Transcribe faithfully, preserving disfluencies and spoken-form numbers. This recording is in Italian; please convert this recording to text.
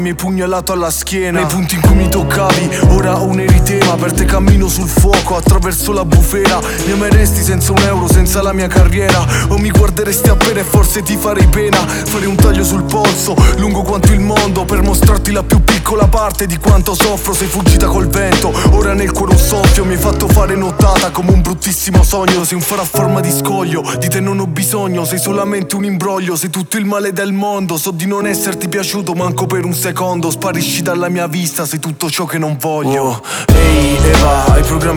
mi hai pugnalato alla schiena. Nei punti in cui mi toccavi, ora ho un eritema. Per te cammino sul fuoco, attraverso la bufera. Mi ameresti senza un euro, senza la mia carriera. O mi guarderesti appena e forse ti farei pena. Farei un taglio sul polso, lungo quanto il mondo, per mostrarti la più piccola parte di quanto soffro. Sei fuggita col vento, ora nel cuore un soffio. Mi hai fatto fare nottata come un bruttissimo sogno. Sei un faro a forma di scoglio, di te non ho bisogno. Sei solamente un imbroglio, sei tutto il male del mondo. So di non esserti piaciuto manco per un secondo. Sparisci dalla mia vista, sei tutto ciò che non voglio. Ehi, hey, Eva, hai programmi